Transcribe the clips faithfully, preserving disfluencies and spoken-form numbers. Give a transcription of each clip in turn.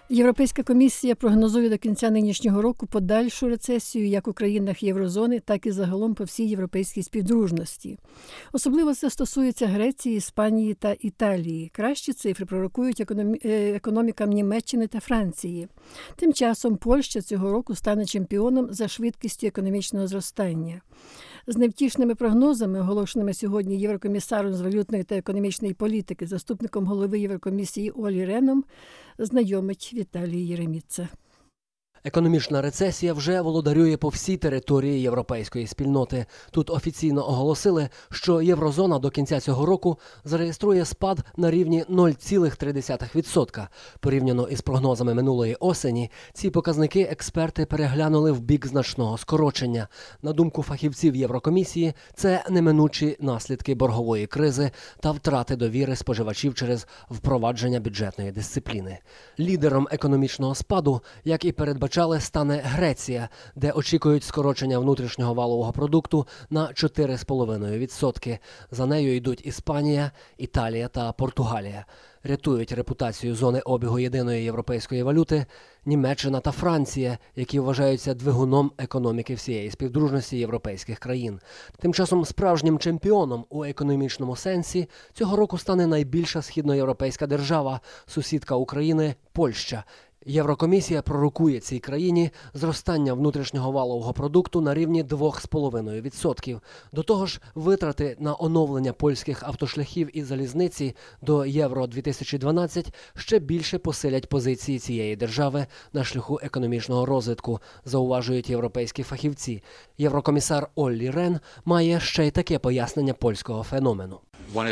Європейська комісія прогнозує до кінця нинішнього року подальшу рецесію як у країнах Єврозони, так і загалом по всій європейській співдружності. Особливо це стосується Греції, Іспанії та Італії. Кращі цифри пророкують економі... економікам Німеччини та Франції. Тим часом Польща цього року стане чемпіоном за швидкістю економічного зростання. З невтішними прогнозами, оголошеними сьогодні Єврокомісаром з валютної та економічної політики, заступником голови Єврокомісії Оллі Реном, знайомить Віталій Єреміца. Економічна рецесія вже володарює по всій території європейської спільноти. Тут офіційно оголосили, що єврозона до кінця цього року зареєструє спад на рівні нуль цілих три десятих відсотка. Порівняно із прогнозами минулої осені, ці показники експерти переглянули в бік значного скорочення. На думку фахівців Єврокомісії, це неминучі наслідки боргової кризи та втрати довіри споживачів через впровадження бюджетної дисципліни. Лідером економічного спаду, як і передбачали, стане Греція, де очікують скорочення внутрішнього валового продукту на чотири цілих п'ять десятих відсотка. За нею йдуть Іспанія, Італія та Португалія. Рятують репутацію зони обігу єдиної європейської валюти Німеччина та Франція, які вважаються двигуном економіки всієї співдружності європейських країн. Тим часом справжнім чемпіоном у економічному сенсі цього року стане найбільша східноєвропейська держава, сусідка України – Польща. Єврокомісія пророкує цій країні зростання внутрішнього валового продукту на рівні два цілих п'ять десятих відсотка. До того ж, витрати на оновлення польських автошляхів і залізниці до Євро дві тисячі дванадцять ще більше посилять позиції цієї держави на шляху економічного розвитку, зауважують європейські фахівці. Єврокомісар Оллі Рен має ще й таке пояснення польського феномену.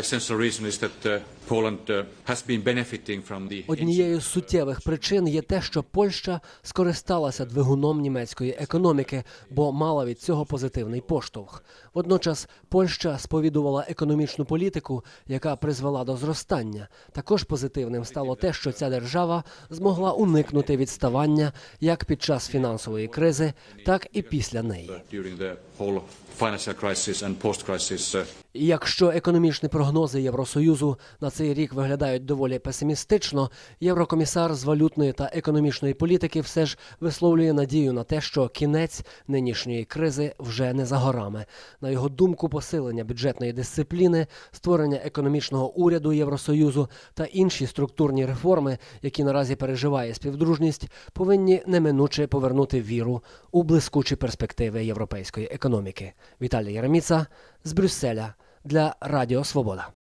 Однією з суттєвих причин є те, що Польща скористалася двигуном німецької економіки, бо мала від цього позитивний поштовх. Водночас Польща сповідувала економічну політику, яка призвела до зростання. Також позитивним стало те, що ця держава змогла уникнути відставання як під час фінансової кризи, так і після неї. І якщо економічні прогнози Євросоюзу на цей рік виглядають доволі песимістично, єврокомісар з валютної та економічної політики все ж висловлює надію на те, що кінець нинішньої кризи вже не за горами. На його думку, посилення бюджетної дисципліни, створення економічного уряду Євросоюзу та інші структурні реформи, які наразі переживає співдружність, повинні неминуче повернути віру у блискучі перспективи європейської економіки. Віталій Єреміца з Брюсселя для Радіо Свобода.